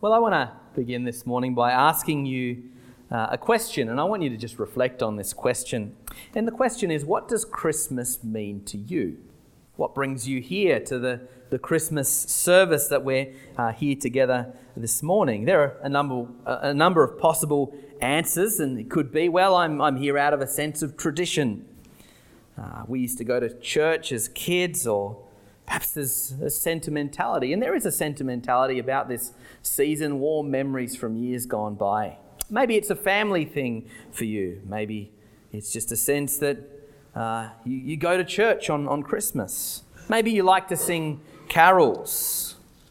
Well, I want to begin this morning by asking you a question, and I want you to just reflect on this question. And the question is, what does Christmas mean to you? What brings you here to the Christmas service that we're here together this morning? There are a number of possible answers, and it could be, well, I'm here out of a sense of tradition. We used to go to church as kids, or perhaps there's a sentimentality, and there is a sentimentality about this season, warm memories from years gone by. Maybe it's a family thing for you. Maybe it's just a sense that you go to church on Christmas. Maybe you like to sing carols.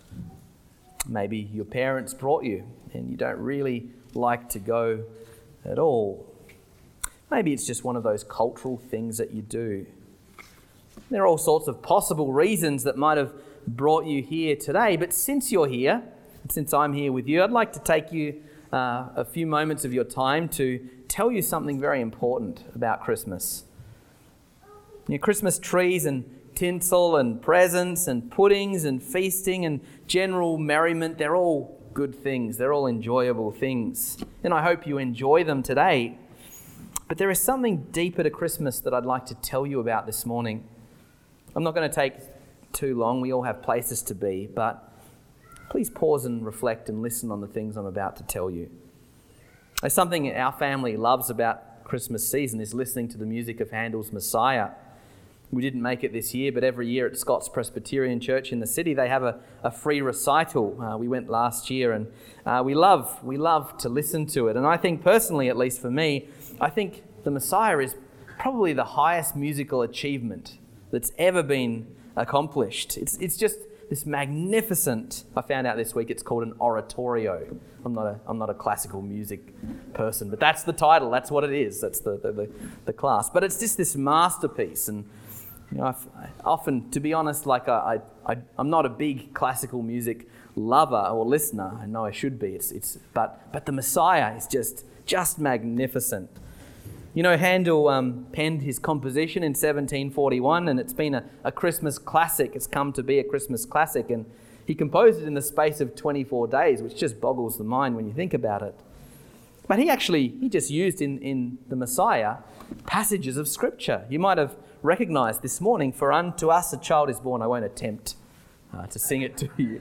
Maybe your parents brought you and you don't really like to go at all. Maybe it's just one of those cultural things that you do. There are all sorts of possible reasons that might have brought you here today, but since you're here, since I'm here with you, I'd like to take you a few moments of your time to tell you something very important about Christmas. Christmas trees and tinsel and presents and puddings and feasting and general merriment, they're all good things. They're all enjoyable things. And I hope you enjoy them today. But there is something deeper to Christmas that I'd like to tell you about this morning. I'm not going to take too long. We all have places to be, but please pause and reflect and listen on the things I'm about to tell you. There's something our family loves about Christmas season is listening to the music of Handel's Messiah. We didn't make it this year, but every year at Scots Presbyterian Church in the city, they have a free recital. We went last year, and we love to listen to it. And I think personally, at least for me, I think the Messiah is probably the highest musical achievement that's ever been accomplished. It's just this magnificent, I found out this week, it's called an oratorio. I'm not a classical music person, but that's the title, that's what it is, that's the class. But it's just this masterpiece, and I often, to be honest, I'm not a big classical music lover or listener. I know I should be. But the Messiah is just magnificent. Handel penned his composition in 1741, and it's been a Christmas classic. It's come to be a Christmas classic, and he composed it in the space of 24 days, which just boggles the mind when you think about it. But he just used in the Messiah passages of Scripture. You might have recognized this morning, "For unto us a child is born." I won't attempt to sing it to you.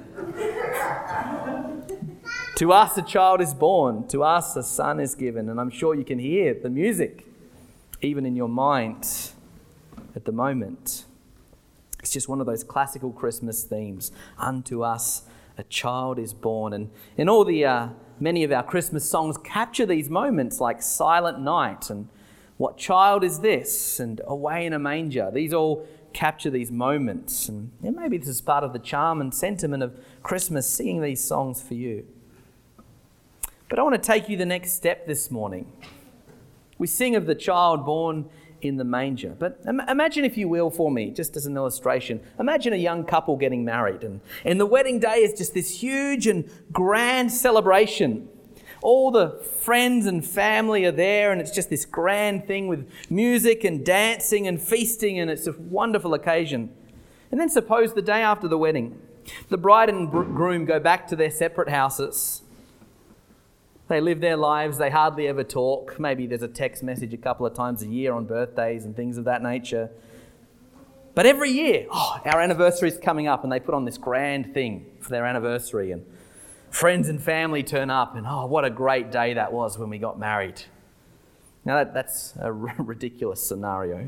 "To us a child is born, to us a son is given." And I'm sure you can hear the music, even in your mind at the moment. It's just one of those classical Christmas themes. Unto us a child is born. And in all many of our Christmas songs capture these moments, like "Silent Night" and "What Child Is This?" and "Away in a Manger." These all capture these moments. And maybe this is part of the charm and sentiment of Christmas, singing these songs for you. But I want to take you the next step this morning. We sing of the child born in the manger. But imagine, if you will, for me, just as an illustration, imagine a young couple getting married, and the wedding day is just this huge and grand celebration. All the friends and family are there, and it's just this grand thing with music and dancing and feasting, and it's a wonderful occasion. And then suppose the day after the wedding, the bride and groom go back to their separate houses. They live their lives, they hardly ever talk. Maybe there's a text message a couple of times a year on birthdays and things of that nature. But every year, our anniversary's coming up, and they put on this grand thing for their anniversary, and friends and family turn up, and what a great day that was when we got married. Now that's a ridiculous scenario.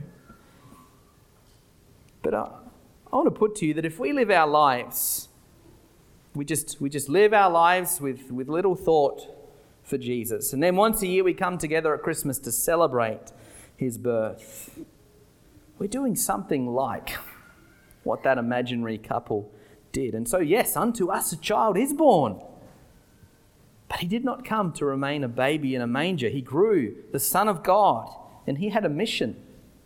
But I want to put to you that if we live our lives, we just live our lives with little thought for Jesus, and then once a year we come together at Christmas to celebrate his birth, we're doing something like what that imaginary couple did. And so yes, unto us a child is born. But he did not come to remain a baby in a manger. He grew, the Son of God, and he had a mission.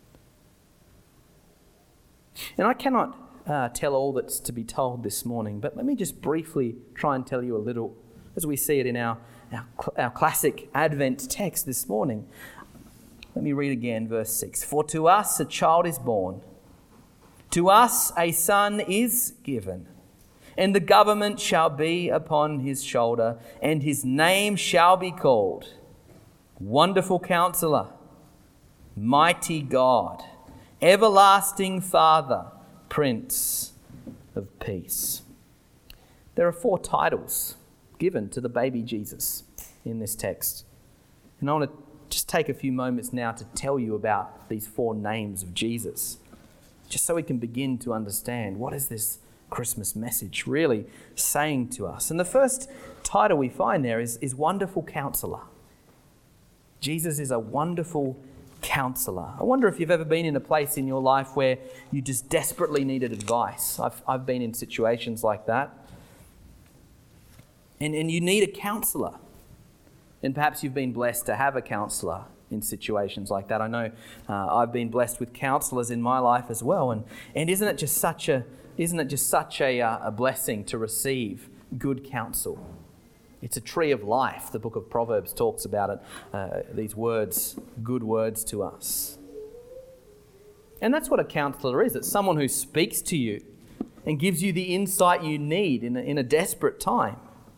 And I cannot tell all that's to be told this morning, but let me just briefly try and tell you a little as we see it in our classic Advent text this morning. Let me read again verse 6. "For to us a child is born, to us a son is given, and the government shall be upon his shoulder, and his name shall be called Wonderful Counselor, Mighty God, Everlasting Father, Prince of Peace. There are 4 titles given to the baby Jesus in this text. And I want to just take a few moments now to tell you about these 4 names of Jesus, just so we can begin to understand what is this Christmas message really saying to us. And the first title we find there is Wonderful Counselor. Jesus is a wonderful counselor. I wonder if you've ever been in a place in your life where you just desperately needed advice. I've been in situations like that. And you need a counselor. And perhaps you've been blessed to have a counselor in situations like that. I know I've been blessed with counselors in my life as well. And isn't it just such a blessing to receive good counsel? It's a tree of life. The book of Proverbs talks about it, these words, good words to us. And that's what a counselor is. It's someone who speaks to you and gives you the insight you need in a desperate time.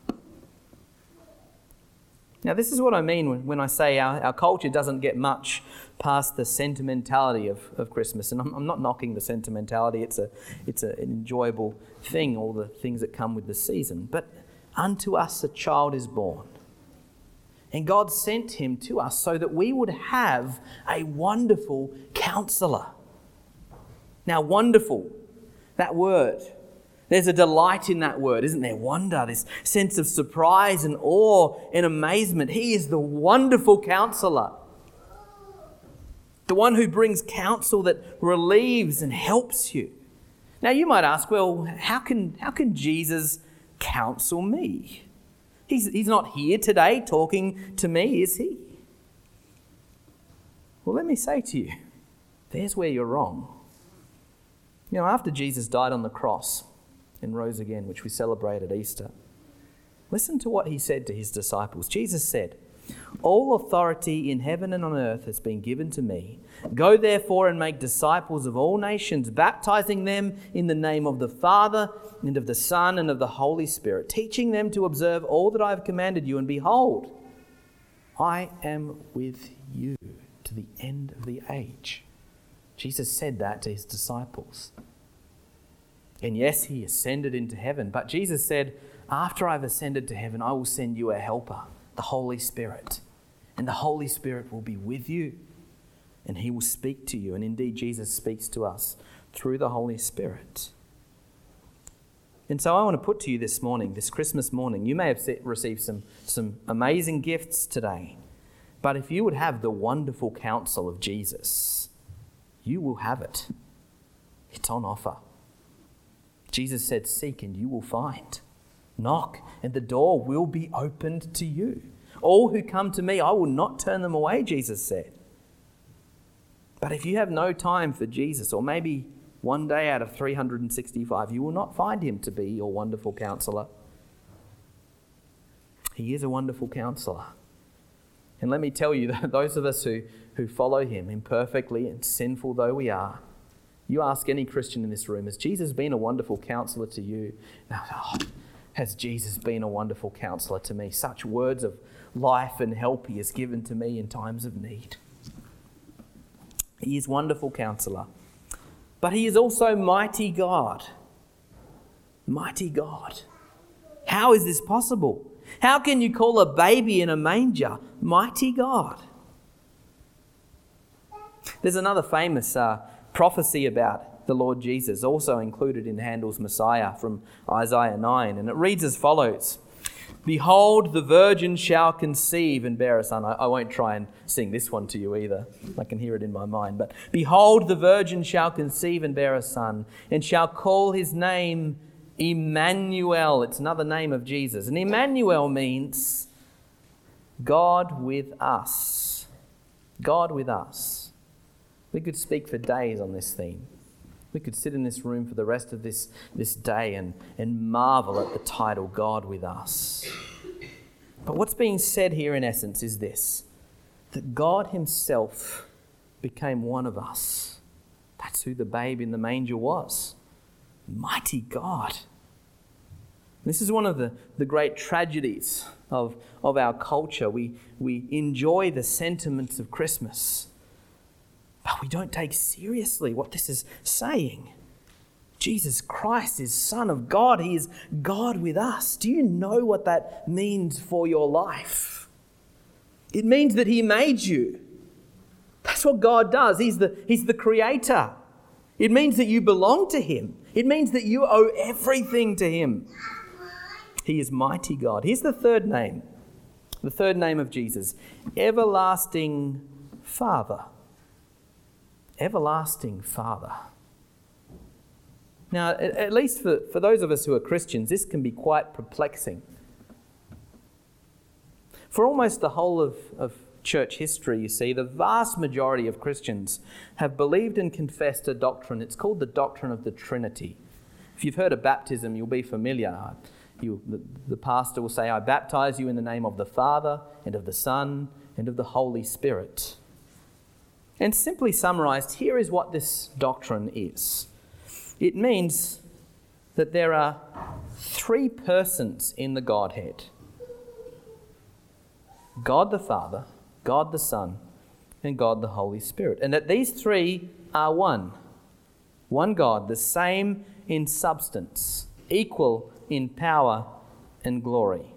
Now, this is what I mean when I say our culture doesn't get much past the sentimentality of Christmas. And I'm not knocking the sentimentality. It's an enjoyable thing, all the things that come with the season. But unto us a child is born. And God sent him to us so that we would have a wonderful counselor. Now, wonderful, that word. There's a delight in that word, isn't there? Wonder, this sense of surprise and awe and amazement. He is the wonderful counselor. The one who brings counsel that relieves and helps you. Now you might ask, well, how can Jesus counsel me? He's not here today talking to me, is he? Well, let me say to you, there's where you're wrong. You know, after Jesus died on the cross and rose again, which we celebrate at Easter, listen to what he said to his disciples. Jesus said, "All authority in heaven and on earth has been given to me. Go therefore and make disciples of all nations, baptizing them in the name of the Father and of the Son and of the Holy Spirit, teaching them to observe all that I have commanded you. And behold, I am with you to the end of the age." Jesus said that to his disciples. And yes, he ascended into heaven, but Jesus said, after I've ascended to heaven, I will send you a helper, the Holy Spirit. And the Holy Spirit will be with you, and he will speak to you. And indeed, Jesus speaks to us through the Holy Spirit. And so I want to put to you this morning, this Christmas morning, you may have received some amazing gifts today, but if you would have the wonderful counsel of Jesus, you will have it. It's on offer. Jesus said, "Seek and you will find. Knock and the door will be opened to you. All who come to me, I will not turn them away," Jesus said. But if you have no time for Jesus, or maybe one day out of 365, you will not find him to be your wonderful counselor. He is a wonderful counselor. And let me tell you, that those of us who follow him imperfectly and sinful though we are, you ask any Christian in this room, has Jesus been a wonderful counselor to you? Oh, has Jesus been a wonderful counselor to me? Such words of life and help he has given to me in times of need. He is wonderful counselor. But he is also mighty God. Mighty God. How is this possible? How can you call a baby in a manger mighty God? There's another famous prophecy about the Lord Jesus, also included in Handel's Messiah from Isaiah 9. And it reads as follows: "Behold, the virgin shall conceive and bear a son." I won't try and sing this one to you either. I can hear it in my mind. But "Behold, the virgin shall conceive and bear a son, and shall call his name Emmanuel." It's another name of Jesus. And Emmanuel means God with us. God with us. We could speak for days on this theme. We could sit in this room for the rest of this day and marvel at the title, God with us. But what's being said here in essence is this: that God himself became one of us. That's who the babe in the manger was. Mighty God. This is one of the great tragedies of our culture. We enjoy the sentiments of Christmas, but we don't take seriously what this is saying. Jesus Christ is Son of God. He is God with us. Do you know what that means for your life? It means that He made you. That's what God does. He's the Creator. It means that you belong to Him. It means that you owe everything to Him. He is mighty God. Here's the third name of Jesus: Everlasting Father. Everlasting Father. Now, at least for those of us who are Christians, this can be quite perplexing. For almost the whole of church history, you see, the vast majority of Christians have believed and confessed a doctrine. It's called the doctrine of the Trinity. If you've heard of baptism, you'll be familiar. The pastor will say, "I baptize you in the name of the Father and of the Son and of the Holy Spirit." And simply summarized, here is what this doctrine is. It means that there are three persons in the Godhead: God the Father, God the Son, and God the Holy Spirit. And that these three are one. One God, the same in substance, equal in power and glory.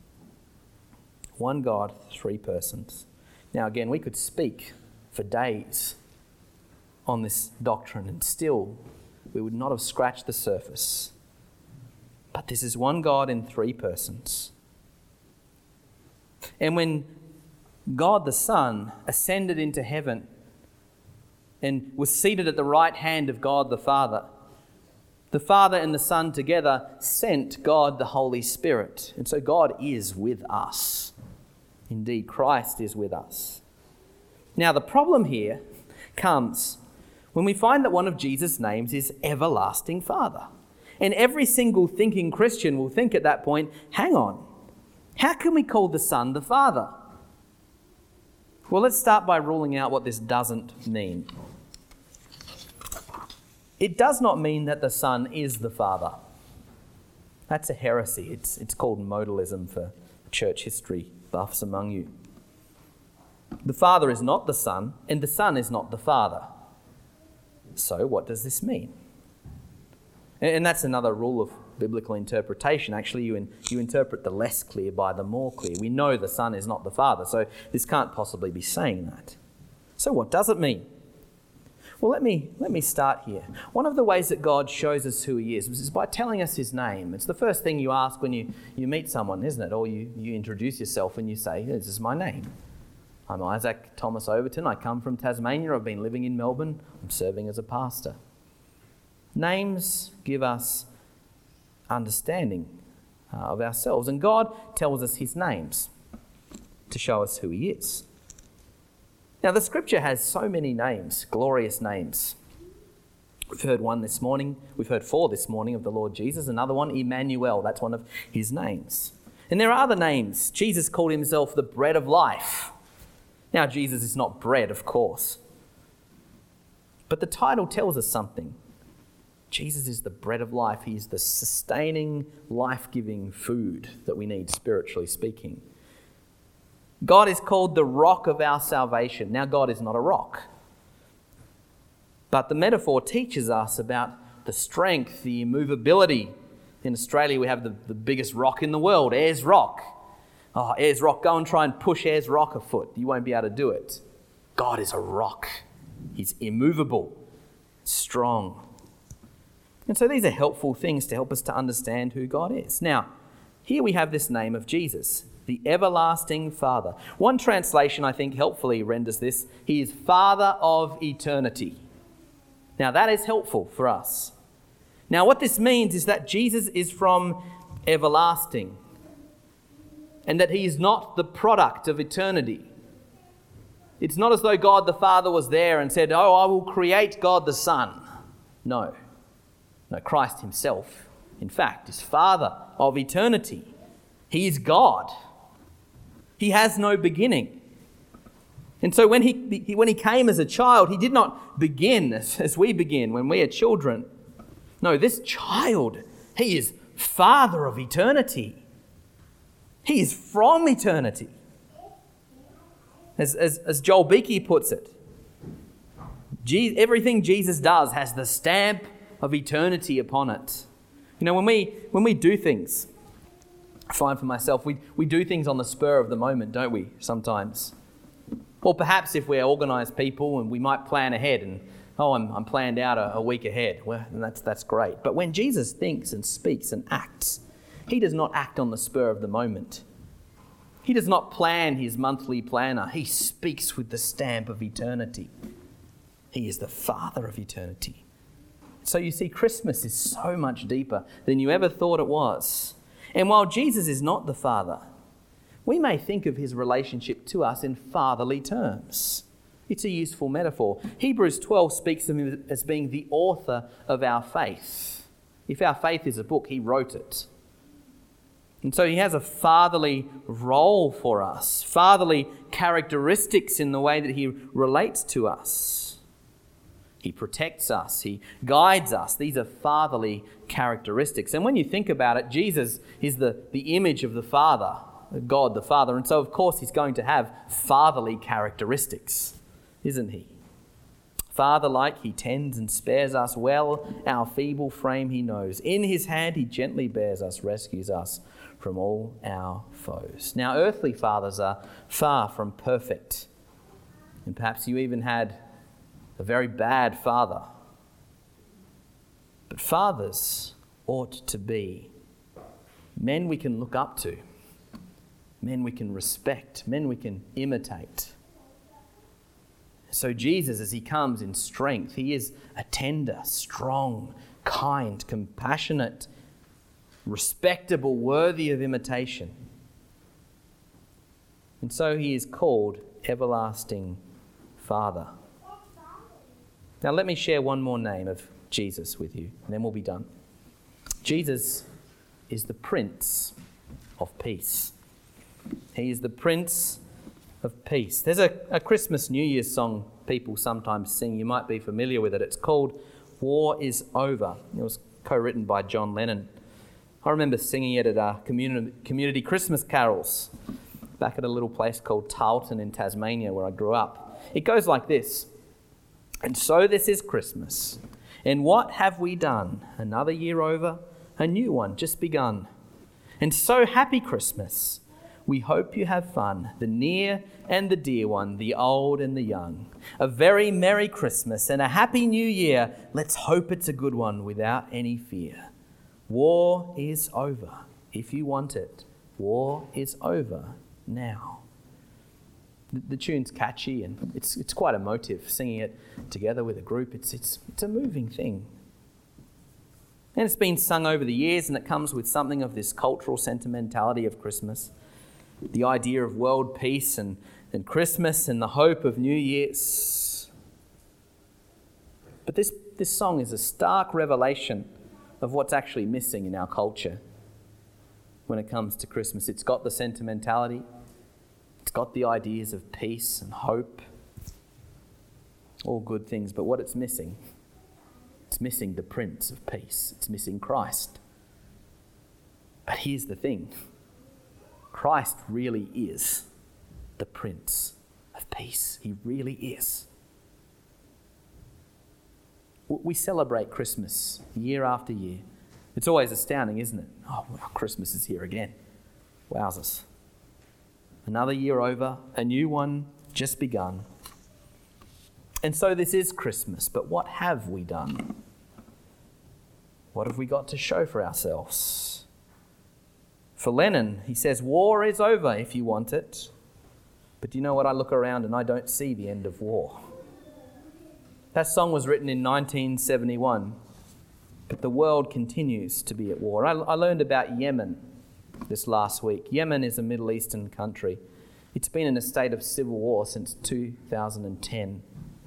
One God, three persons. Now again, we could speak for days on this doctrine and still we would not have scratched the surface. But this is one God in three persons. And when God the Son ascended into heaven and was seated at the right hand of God the Father and the Son together sent God the Holy Spirit. And so God is with us. Indeed, Christ is with us. Now, the problem here comes when we find that one of Jesus' names is Everlasting Father. And every single thinking Christian will think at that point, hang on, how can we call the Son the Father? Well, let's start by ruling out what this doesn't mean. It does not mean that the Son is the Father. That's a heresy. It's called modalism for church history buffs among you. The Father is not the Son, and the Son is not the Father. So what does this mean? And that's another rule of biblical interpretation. Actually, you interpret the less clear by the more clear. We know the Son is not the Father, so this can't possibly be saying that. So what does it mean? Well, let me start here. One of the ways that God shows us who He is by telling us His name. It's the first thing you ask when you meet someone, isn't it? Or you introduce yourself and you say, "This is my name. I'm Isaac Thomas Overton. I come from Tasmania. I've been living in Melbourne. I'm serving as a pastor." Names give us understanding of ourselves, and God tells us His names to show us who He is. Now, the Scripture has so many names, glorious names. We've heard one this morning. We've heard 4 this morning of the Lord Jesus. Another one, Emmanuel. That's one of His names. And there are other names. Jesus called Himself the bread of life. Now, Jesus is not bread, of course. But the title tells us something. Jesus is the bread of life. He is the sustaining, life-giving food that we need, spiritually speaking. God is called the rock of our salvation. Now, God is not a rock. But the metaphor teaches us about the strength, the immovability. In Australia, we have the biggest rock in the world, Ayers Rock. Oh, Ayers Rock, go and try and push Ayers Rock a foot. You won't be able to do it. God is a rock. He's immovable, strong. And so these are helpful things to help us to understand who God is. Now, here we have this name of Jesus, the Everlasting Father. One translation, I think, helpfully renders this. He is Father of eternity. Now, that is helpful for us. Now, what this means is that Jesus is from everlasting, and that He is not the product of eternity. It's not as though God the Father was there and said, "Oh, I will create God the Son." No, Christ Himself, in fact, is Father of eternity. He is God. He has no beginning. And so when he came as a child, He did not begin as we begin when we are children. No, this child, He is Father of eternity. He is from eternity. As Joel Beakey puts it, everything Jesus does has the stamp of eternity upon it. You know, when we do things, I find for myself, we do things on the spur of the moment, don't we, sometimes? Or perhaps if we're organised people and we might plan ahead and, I'm planned out a week ahead. Well, that's great. But when Jesus thinks and speaks and acts, he does not act on the spur of the moment. He does not plan his monthly planner. He speaks with the stamp of eternity. He is the Father of eternity. So you see, Christmas is so much deeper than you ever thought it was. And while Jesus is not the Father, we may think of his relationship to us in fatherly terms. It's a useful metaphor. Hebrews 12 speaks of him as being the author of our faith. If our faith is a book, he wrote it. And so he has a fatherly role for us, fatherly characteristics in the way that he relates to us. He protects us, he guides us. These are fatherly characteristics. And when you think about it, Jesus is the image of the Father, God the Father. And so, of course, he's going to have fatherly characteristics, isn't he? Father-like, he tends and spares us well. Our feeble frame he knows. In his hand he gently bears us, rescues us from all our foes. Now, earthly fathers are far from perfect. And perhaps you even had a very bad father. But fathers ought to be men we can look up to, men we can respect, men we can imitate. So Jesus, as he comes in strength, he is a tender, strong, kind, compassionate, respectable, worthy of imitation. And so he is called Everlasting Father. Now let me share one more name of Jesus with you, and then we'll be done. Jesus is the Prince of Peace. He is the Prince of Peace. There's a Christmas New Year's song people sometimes sing. You might be familiar with it. It's called War is Over. It was co-written by John Lennon. I remember singing it at community Christmas carols back at a little place called Tarleton in Tasmania where I grew up. It goes like this. And so this is Christmas. And what have we done? Another year over, a new one just begun. And so happy Christmas. We hope you have fun, the near and the dear one, the old and the young. A very Merry Christmas and a Happy New Year. Let's hope it's a good one without any fear. War is over, if you want it. War is over now. The tune's catchy and it's quite emotive, singing it together with a group. It's a moving thing. And it's been sung over the years, and it comes with something of this cultural sentimentality of Christmas. The idea of world peace and Christmas and the hope of New Year's. But this song is a stark revelation of what's actually missing in our culture when it comes to Christmas. It's got the sentimentality. It's got the ideas of peace and hope. All good things, but what it's missing the Prince of Peace. It's missing Christ. But here's the thing. Christ really is the Prince of Peace. He really is. We celebrate Christmas year after year. It's always astounding, isn't it? Oh, well, Christmas is here again. Wowzers. Another year over, a new one just begun. And so this is Christmas, but what have we done? What have we got to show for ourselves? For Lennon, he says, war is over if you want it. But do you know what? I look around and I don't see the end of war. That song was written in 1971, but the world continues to be at war. I learned about Yemen this last week. Yemen is a Middle Eastern country. It's been in a state of civil war since 2010.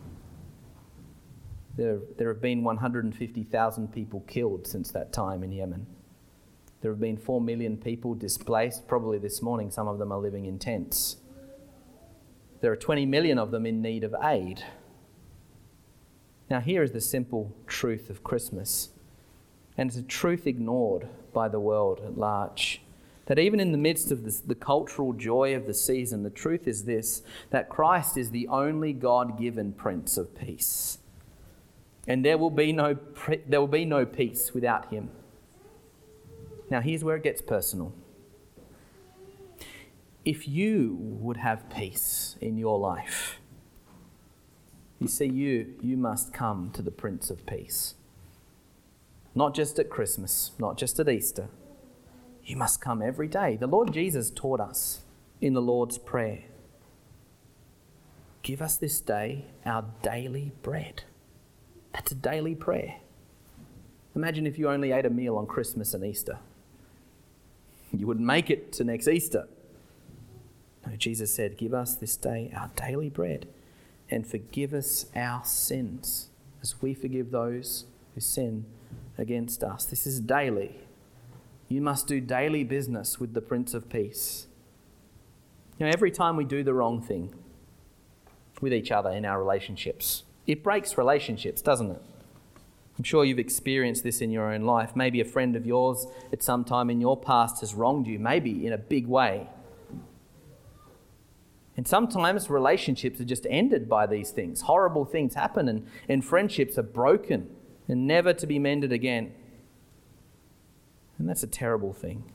There have been 150,000 people killed since that time in Yemen. There have been 4 million people displaced. Probably this morning some of them are living in tents. There are 20 million of them in need of aid. Now here is the simple truth of Christmas. And it's a truth ignored by the world at large. That even in the midst of the cultural joy of the season, the truth is this, that Christ is the only God-given Prince of Peace. And there will be no peace without him. Now here's where it gets personal. If you would have peace in your life, you see, you must come to the Prince of Peace. Not just at Christmas, not just at Easter. You must come every day. The Lord Jesus taught us in the Lord's Prayer. Give us this day our daily bread. That's a daily prayer. Imagine if you only ate a meal on Christmas and Easter. You wouldn't make it to next Easter. No, Jesus said, give us this day our daily bread and forgive us our sins as we forgive those who sin against us. This is daily. You must do daily business with the Prince of Peace. You know, every time we do the wrong thing with each other in our relationships, it breaks relationships, doesn't it? I'm sure you've experienced this in your own life. Maybe a friend of yours at some time in your past has wronged you, maybe in a big way. And sometimes relationships are just ended by these things. Horrible things happen and friendships are broken and never to be mended again. And that's a terrible thing.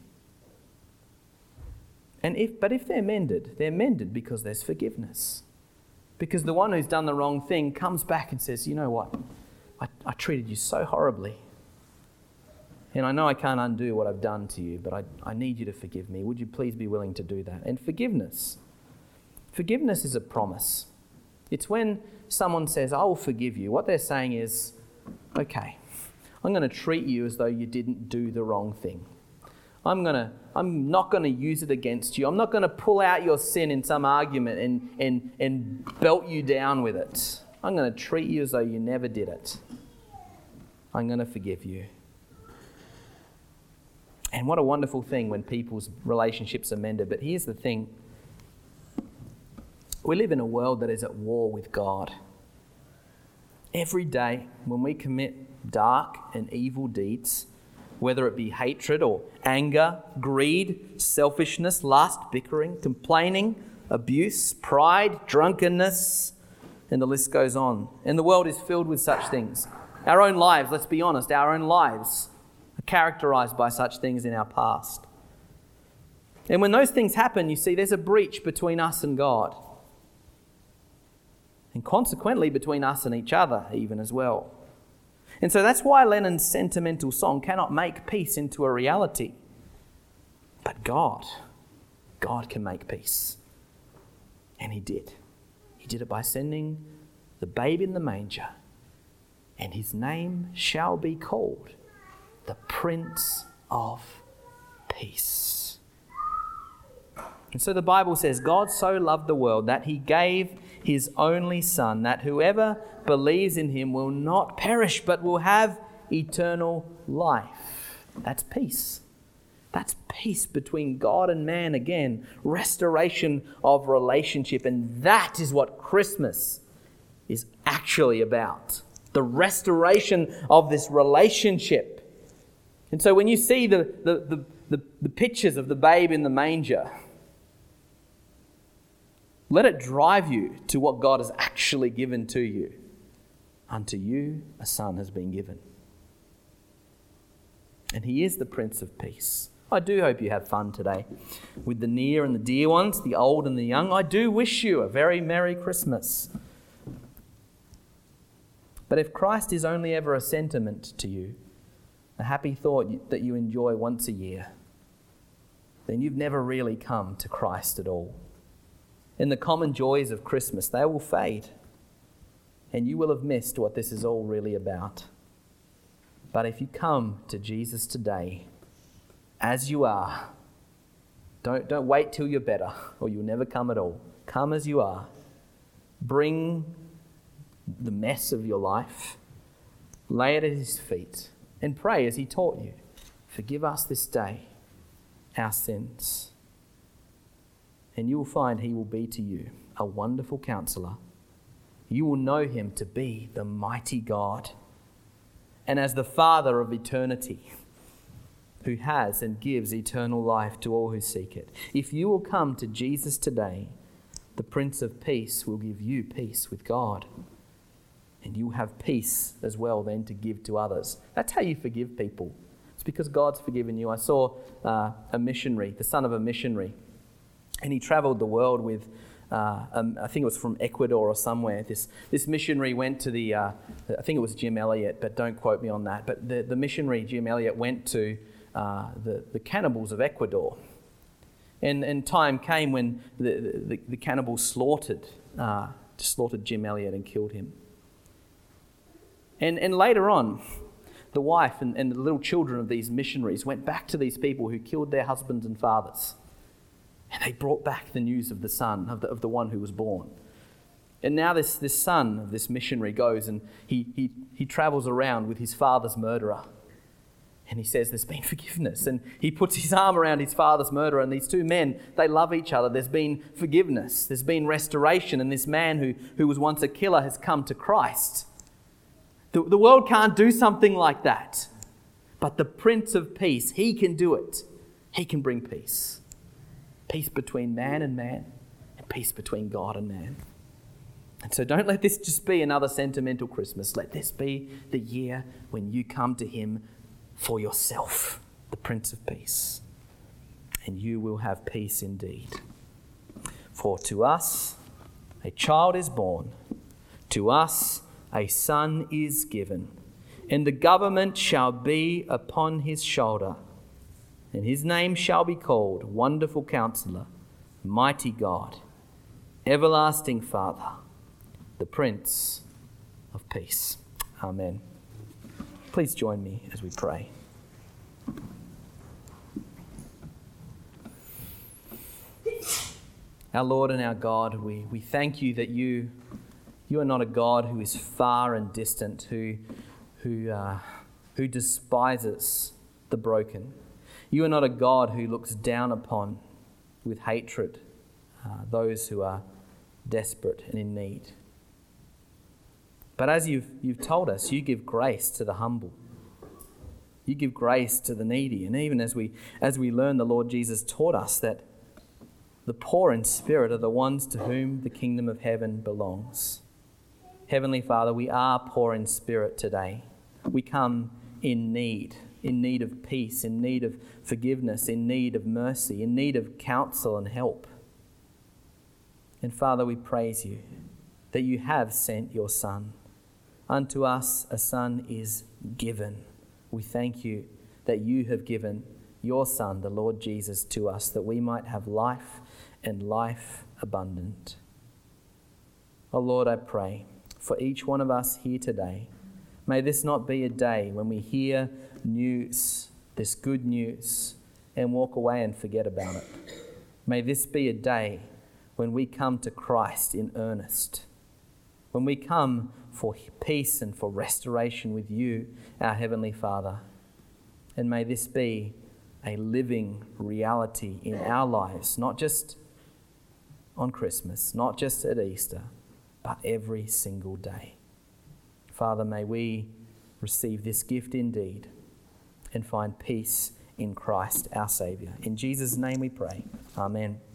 But if they're mended because there's forgiveness. Because the one who's done the wrong thing comes back and says, you know what, I treated you so horribly. And I know I can't undo what I've done to you, but I need you to forgive me. Would you please be willing to do that? And forgiveness is a promise. It's when someone says, I will forgive you. What they're saying is, okay, I'm going to treat you as though you didn't do the wrong thing. I'm not going to use it against you. I'm not going to pull out your sin in some argument and belt you down with it. I'm going to treat you as though you never did it. I'm going to forgive you. And what a wonderful thing when people's relationships are mended. But here's the thing. We live in a world that is at war with God. Every day when we commit dark and evil deeds, whether it be hatred or anger, greed, selfishness, lust, bickering, complaining, abuse, pride, drunkenness, and the list goes on. And the world is filled with such things. Our own lives, let's be honest, our own lives are characterized by such things in our past. And when those things happen, you see, there's a breach between us and God. And consequently between us and each other even as well. And so that's why Lennon's sentimental song cannot make peace into a reality. But God can make peace. And he did. He did it by sending the babe in the manger. And his name shall be called the Prince of Peace. And so the Bible says, God so loved the world that he gave his only Son, that whoever believes in him will not perish, but will have eternal life. That's peace. That's peace between God and man again. Restoration of relationship. And that is what Christmas is actually about. The restoration of this relationship. And so when you see the pictures of the babe in the manger, let it drive you to what God has actually given to you. Unto you a son has been given. And he is the Prince of Peace. I do hope you have fun today with the near and the dear ones, the old and the young. I do wish you a very Merry Christmas. But if Christ is only ever a sentiment to you, a happy thought that you enjoy once a year, then you've never really come to Christ at all. And the common joys of Christmas, they will fade. And you will have missed what this is all really about. But if you come to Jesus today, as you are, don't wait till you're better, or you'll never come at all. Come as you are. Bring the mess of your life, lay it at his feet, and pray as he taught you. Forgive us this day our sins. And you will find he will be to you a wonderful counselor. You will know him to be the mighty God. and as the Father of eternity, who has and gives eternal life to all who seek it. If you will come to Jesus today, the Prince of Peace will give you peace with God. And you'll have peace as well then to give to others. That's how you forgive people. It's because God's forgiven you. I saw a missionary, the son of a missionary, and he travelled the world with, I think it was from Ecuador or somewhere. This missionary went to I think it was Jim Elliot, but don't quote me on that. But the missionary, Jim Elliot, went to the cannibals of Ecuador. And time came when the cannibals slaughtered Jim Elliot and killed him. And later on, the wife and the little children of these missionaries went back to these people who killed their husbands and fathers. And they brought back the news of the son, of the one who was born. And now this son of this missionary goes and he travels around with his father's murderer. And he says there's been forgiveness. And he puts his arm around his father's murderer. And these two men, they love each other. There's been forgiveness. There's been restoration. And this man who was once a killer has come to Christ. The world can't do something like that. But the Prince of Peace, he can do it. He can bring peace. Peace between man and man. And peace between God and man. And so don't let this just be another sentimental Christmas. Let this be the year when you come to him for yourself, the Prince of Peace. And you will have peace indeed. For to us a child is born, to us a son is given, and the government shall be upon his shoulder, and his name shall be called Wonderful Counselor, Mighty God, Everlasting Father, the Prince of Peace. Amen. Please join me as we pray. Our Lord and our God, we thank you that you are not a God who is far and distant, who despises the broken. You are not a God who looks down upon with hatred those who are desperate and in need. But as you've told us, you give grace to the humble. You give grace to the needy. And even as we learn, the Lord Jesus taught us that the poor in spirit are the ones to whom the kingdom of heaven belongs. Heavenly Father, we are poor in spirit today. We come in need of peace, in need of forgiveness, in need of mercy, in need of counsel and help. And Father, we praise you that you have sent your Son. Unto us a son is given. We thank you that you have given your Son, the Lord Jesus, to us, that we might have life and life abundant. Oh Lord, I pray for each one of us here today. May this not be a day when we hear news, this good news, and walk away and forget about it. May this be a day when we come to Christ in earnest, when we come for peace and for restoration with you, our Heavenly Father. And may this be a living reality in our lives, not just on Christmas, not just at Easter, but every single day. Father, may we receive this gift indeed and find peace in Christ, our Saviour. In Jesus' name we pray. Amen.